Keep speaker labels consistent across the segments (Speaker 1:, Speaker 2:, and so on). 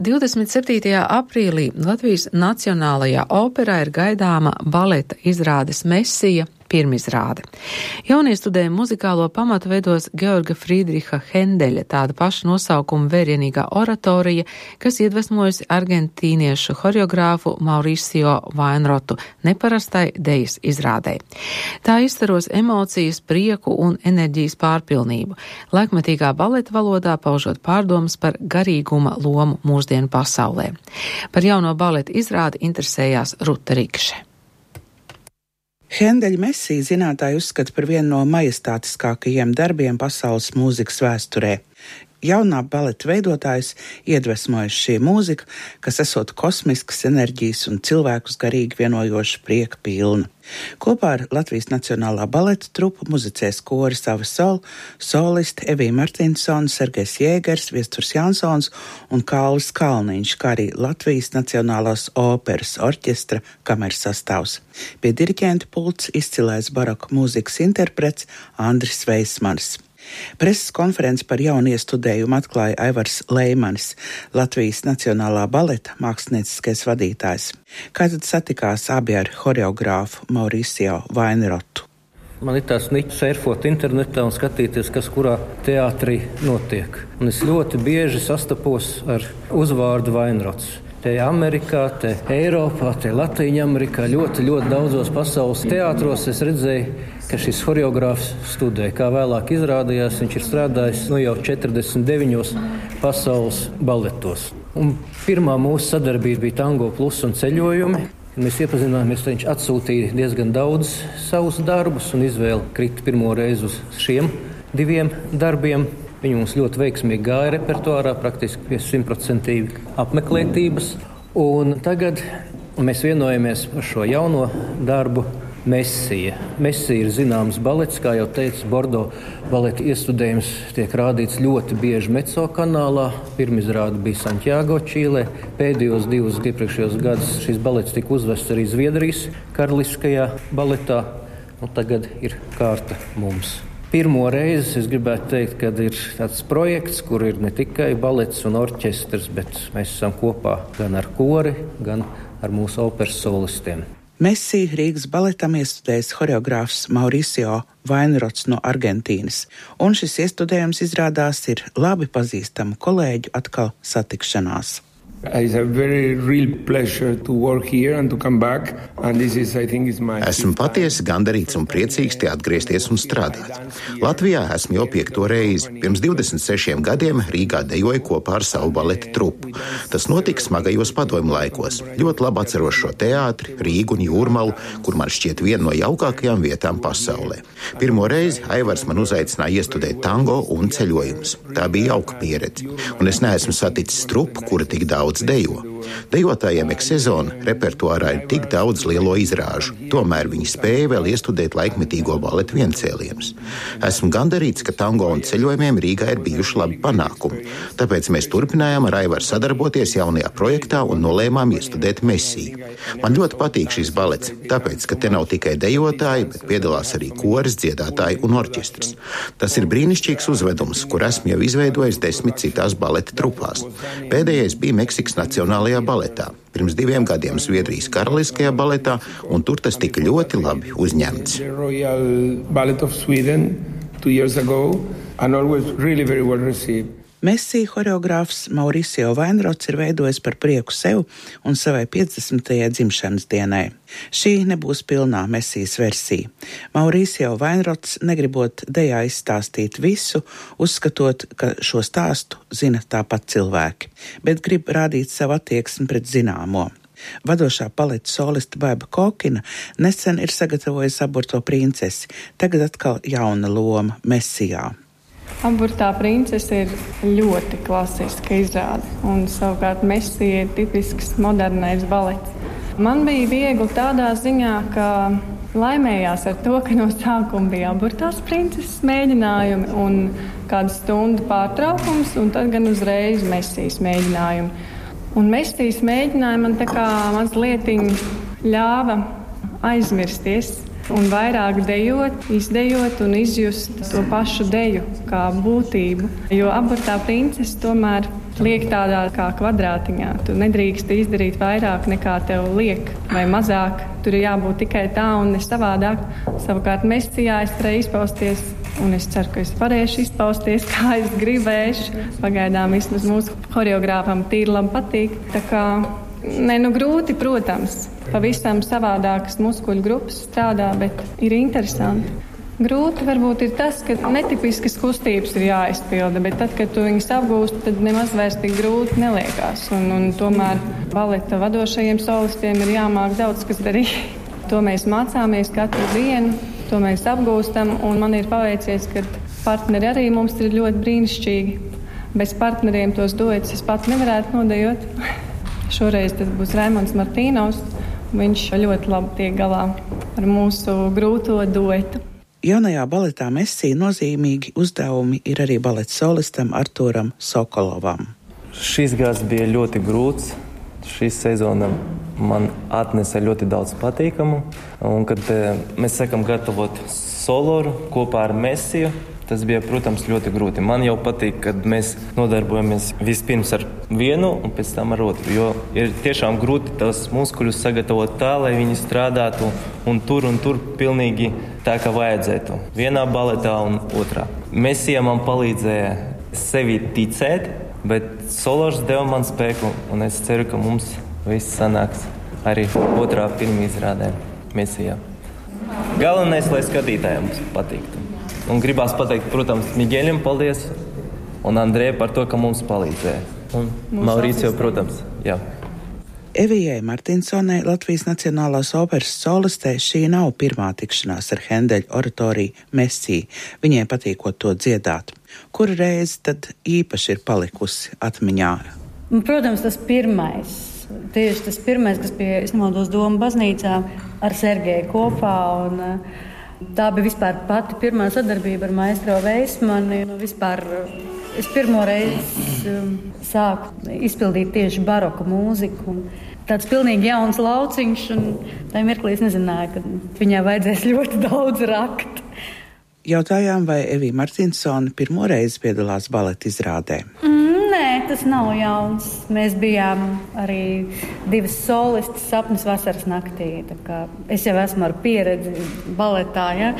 Speaker 1: 27. aprīlī Latvijas Nacionālajā operā ir gaidāma baleta izrādes Mesija pirmizrāde. Jauniestudē muzikālo pamatu veidos Georga Friedriha Hendeļa tāda paša nosaukuma vērienīgā oratorija, kas iedvesmojusi argentīniešu horeogrāfu Mauricio Vainrotu neparastai dejas izrādē. Tā izstaros emocijas, prieku un enerģijas pārpilnību, laikmetīgā baleta valodā paužot pārdomas par garīguma lomu mūsdienu pasaulē. Par jauno baleta izrādi interesējās Ruta Rikše.
Speaker 2: Hendeļa Mesija zinātāji uzskata par vienu no majestātiskākajiem darbiem pasaules mūzikas vēsturē. Jaunā baleta veidotājs iedvesmojas šī mūzika, kas esot kosmiskas enerģijas un cilvēkus garīgi vienojoša prieka pilna. Kopā ar Latvijas Nacionālā baleta trupu muzicēs koris Ave Sol, solisti Evija Martinsona, Sergejs Jēgers, Viesturs Jansons un Kārlis Kalniņš, kā arī Latvijas Nacionālās operas orķestra kameras sastāvs. Pie diriģenta pults izcilais baroka mūzikas interprets Andris Veismanis. Preses konferenci par jauniestudējumu atklāja Aivars Leimanis, Latvijas Nacionālā baleta mākslinieckais vadītājs. Kā tad satikās abi ar horeogrāfu Mauricio Vainrotu?
Speaker 3: Man ir tās niķis surfot internetā un skatīties, kas kurā teātrī notiek. Un es ļoti bieži sastapos ar uzvārdu Vainrots. Te Amerikā, te Eiropā, te Latīņa Amerikā, ļoti daudzos pasaules teātros es redzēju, ka šis horeogrāfs studē. Kā vēlāk izrādījās, viņš ir strādājis jau 49 pasaules baletos. Un pirmā mūsu sadarbība bija Tango Plus un ceļojumi. Mēs iepazināmies, viņš atsūtīja diezgan daudz savus darbus un izvēle krita pirmo reizi uz šiem 2 darbiem. Viņi mums ļoti veiksmīgi gāja repertuārā, praktiski pie 100% apmeklētības. Un tagad mēs vienojamies par šo jauno darbu Mesija. Mesija ir zināms balets, kā jau teicu, Bordo baleta iestudējums tiek rādīts ļoti bieži Meco kanālā. Pirmizrāde bija Santiago, Čīlē. Pēdējos 2 iepriekšējos gadus šis balets tika uzvests arī Zviedrijas karaliskajā baletā. Un tagad ir kārta mums. Pirmo reizi es gribētu teikt, ka ir tāds projekts, kur ir ne tikai balets un orķestrs, bet mēs esam kopā gan ar kori, gan ar mūsu operas solistiem.
Speaker 2: Mesiju Rīgas baletam iestudējis horeogrāfs Mauricio Vainrots no Argentīnas, un šis iestudējums izrādās ir labi pazīstamu kolēģu atkal satikšanās.
Speaker 4: Esmu patiesi gandarīts un priecīgs te atgriezties un strādāt. Latvijā esmu jau 5. reizi. Pirms 26 gadiem Rīgā dejoju kopā ar savu baleta trupu. Tas notika smagajos padomju laikos. Ļoti labi atceros šo teātri, Rīgu un Jūrmalu, kur man šķiet viena no jaukākajām vietām pasaulē. Pirmo reizi Aivars man uzaicināja iestudēt tango un ceļojumus. Tā bija jauka pieredze. Un es neesmu saticis trupu, kura tik daudz dejo. Dejotājiem ik sezona repertuārā ir tik daudz lielo izrāžu, tomēr viņi spēja vēl iestudēt laikmetīgo baletu viencēlienus. Esmu gandarīts, ka tango un ceļojumiem Rīgā ir bijuši labi panākumi, tāpēc mēs turpinājām ar Aivaru sadarboties jaunajā projektā un nolēmām iestudēt Mesiju. Man ļoti patīk šis balets, tāpēc, ka te nav tikai dejotāji, bet piedalās arī koris, dziedātāji un orķestris. Tas ir brīnišķīgs uzvedums, kur esmu jau izveidojis 10 citās baleta trupās. Pēdējais bija Meksikas Nacionālajā baletā, pirms 2 gadiem Zviedrijas karaliskajā baletā, un tur tas tika ļoti labi uzņemts.
Speaker 2: Mesija horeogrāfs Mauricio Vainrots ir veidojis par prieku sev un savai 50. dzimšanas dienai. Šī nebūs pilnā Mesijas versija. Mauricio Vainrots negribot dejā izstāstīt visu, uzskatot, ka šo stāstu zina tāpat cilvēki, bet grib rādīt savu attieksmi pret zināmo. Vadošā baleta soliste Baiba Kokina nesen ir sagatavojusi Aburto princesi, tagad atkal jauna loma Mesijā.
Speaker 5: Aburtā princese ir ļoti klasiska izrāde, un savukārt Mesija ir tipisks modernais balets. Man bija viegli tādā ziņā, ka laimējās ar to, ka no sākuma bija Aburtās princeses mēģinājumi un kādu stundu pārtraukums, un tad gan uzreiz Mesijas mēģinājumi. Un Mesijas mēģinājumi man tā kā mazlietiņ ļāva aizmirsties un vairāk dejot, izdejot un izjust to pašu deju kā būtību. Jo Aburtā princese tomēr liek tādā kā kvadrātiņā. Tu nedrīkst izdarīt vairāk nekā tev liek vai mazāk. Tur ir jābūt tikai tā un ne savādāk. Savukārt Mesijā es varēju izpausties, un es ceru, ka es varēšu izpausties, kā es gribēšu. Pagaidām vismaz mūsu horeogrāfam Tīrlam patīk. Tā kā, grūti, protams. Pavisam savādākas muskuļu grupas strādā, bet ir interesanti. Grūti varbūt ir tas, ka netipiskas kustības ir jāizpilda, bet tad, kad tu viņus apgūst, tad nemaz vairs tik grūti neliekās. Un tomēr baleta vadošajiem solistiem ir jāmāk daudz, kas darīt. To mēs mācāmies katru dienu, to mēs apgūstam, un man ir paveicies, ka partneri arī mums ir ļoti brīnišķīgi. Bez partneriem tos duetus es pat nevarētu nodejot. Šoreiz tas būs Raimonds Martīnovs. Viņš ļoti labi tiek galā ar mūsu grūto duetu.
Speaker 2: Jaunajā baletā Messija nozīmīgi uzdevumi ir arī baleta solistam Artūram Sokolovam.
Speaker 6: Šis gads bija ļoti grūts. Šī sezona man atnesa ļoti daudz patīkamu. Un, kad mēs sākam gatavot soloru kopā ar Messiju, tas bija, protams, ļoti grūti. Man jau patīk, kad mēs nodarbojamies vispirms ar vienu un pēc tam ar otru, jo ir tiešām grūti tos muskuļus sagatavot tā, lai viņi strādātu un tur pilnīgi tā, kā vajadzētu. Vienā baletā un otrā. Messija man palīdzēja sevi ticēt, bet solors deva man spēku, un es ceru, ka mums viss sanāks arī otrā pirmizrādē Messijā. Galvenais, lai skatītājiem patiktu. Un gribās pateikt, protams, Migeļam paldies un Andrejai par to, ka mums palīdzēja. Un Maurīcio, protams, jā.
Speaker 2: Evijai Martinsonai, Latvijas Nacionālās operas solistē, šī nav pirmā tikšanās ar Hendeļa oratoriju Messija. Viņai patīkot to dziedāt. Kura reize tad īpaši ir palikusi atmiņā?
Speaker 7: Protams, tas pirmais. Tieši tas pirmais, kas bija, es nemaldos, Doma baznīcā ar Sergeju kopā. Tā bija vispār pati pirmā sadarbība ar maestro Veismani. Es pirmo reizi sāku izpildīt tieši baroka mūziku. Tāds pilnīgi jauns lauciņš, un tajā mirklī es nezināju, ka viņai vajadzēs ļoti daudz rakt.
Speaker 2: Jautājām, vai Evija Martinsone pirmo reizi piedalās baleta izrādē?
Speaker 7: Nē, tas nav jauns. Mēs bijām arī divas solistas Sapnis vasaras naktī. Es jau esmu ar pieredzi baletā, ja?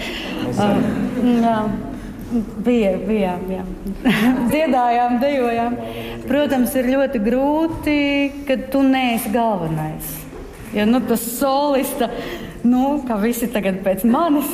Speaker 7: Bijām. Dziedājām, dejojām. Protams, ir ļoti grūti, kad tu neesi galvenais. Ja tas solista, kā visi tagad pēc manis.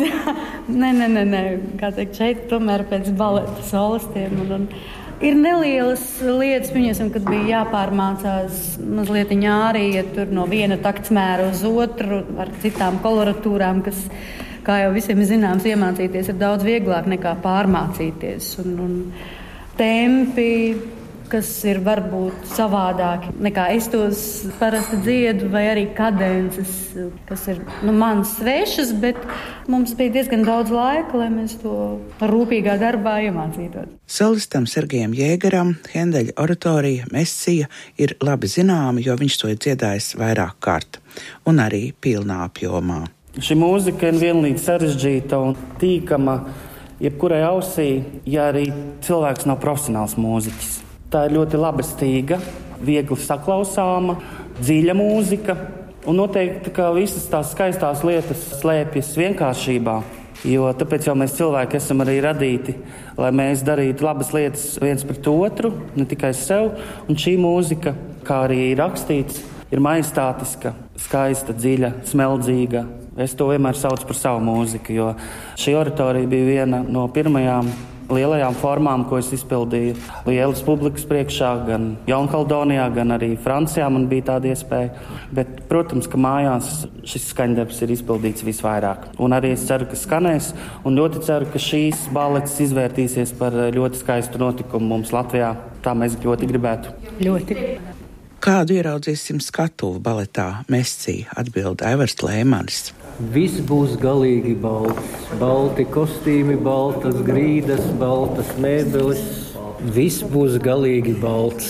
Speaker 7: Nē. Kā teikt, šeit tomēr pēc baleta solistiem. Ir nelielas lietas, kad bija jāpārmācās mazliet ārī, tur no viena taktsmēra uz otru ar citām koloratūrām, kas, kā jau visiem zināms, iemācīties ir daudz vieglāk nekā pārmācīties. Un tempi, kas ir varbūt savādāki nekā es tos parasti dziedu, vai arī kadences, kas ir man svešas, bet mums bija diezgan daudz laika, lai mēs to rūpīgā darbā iemācītos.
Speaker 2: Solistam Sergejam Jēgeram Hendeļa oratorija Messija ir labi zināma, jo viņš to ir dziedājis vairāk kārt un arī pilnā apjomā.
Speaker 8: Šī mūzika ir vienlīdz sarežģīta un tīkama jebkurai ausī, ja arī cilvēks nav profesionāls mūziķis. Tā ir ļoti labestīga, viegli saklausāma, dziļa mūzika. Un noteikti, ka visas tās skaistās lietas slēpjas vienkāršībā. Jo tāpēc jau mēs cilvēki esam arī radīti, lai mēs darītu labas lietas viens pret otru, ne tikai sev. Un šī mūzika, kā arī ir rakstīts, ir majestātiska, skaista, dziļa, smeldzīga. Es to vienmēr saucu par savu mūziku, jo šī oratorija bija viena no pirmajām lielajām formām, ko es izpildīju lielas publikas priekšā, gan Jaunkaledonijā, gan arī Francijā man bija tāda iespēja. Bet, protams, ka mājās šis skaņdarbs ir izpildīts visvairāk. Un arī es ceru, ka skanēs, un ļoti ceru, ka šīs balets izvērtīsies par ļoti skaistu notikumu mums Latvijā. Tā mēs ļoti gribētu.
Speaker 7: Ļoti.
Speaker 2: Kādu ieraudzīsim skatuvi baletā Messija, atbild Aivars Lēmanis.
Speaker 3: Viss būs galīgi balts. Balti kostīmi, baltas grīdas, baltas mēbeles. Viss būs galīgi balts.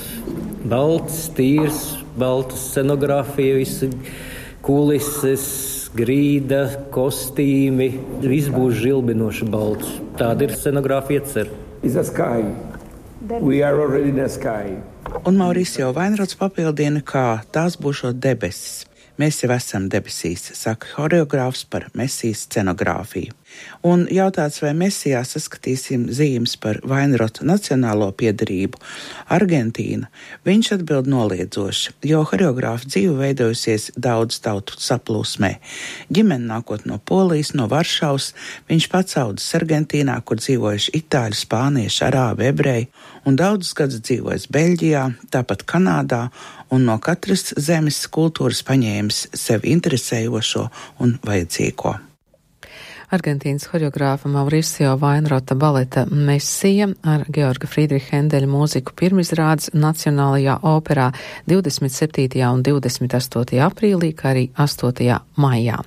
Speaker 3: Balts, tīrs, balta scenogrāfija, visi kulises, grīda, kostīmi. Viss būs žilbinoši balts. Tāda ir scenogrāfija cer.
Speaker 9: Is a sky
Speaker 2: Un Mauricio Vainrods papildina, kā tās būšot debesis. Mēs jau esam debesīs, saka horeogrāfs par Mesijas scenogrāfiju. Un jautāts, vai Mesijā saskatīsim zīmes par Vainroda nacionālo piederību Argentīna, viņš atbild noliedzoši, jo horeogrāfa dzīve veidojusies daudz tautu saplūsmē. Ģimene nākot no Polijas, no Varšavas, viņš pats audzis Argentīnā, kur dzīvojuši itāļi, spānieši, arābi, ebreji, un daudzus gadus dzīvojis Beļģijā, tāpat Kanādā, un no katras zemes kultūras paņēmis sev interesējošo un vajadzīgo.
Speaker 1: Argentīnas horeogrāfa Mauricio Vainroda baleta Mesija ar Georga Friedriha Hendeļa mūziku pirmizrādes Nacionālajā operā 27. un 28. aprīlī, kā arī 8. maijā.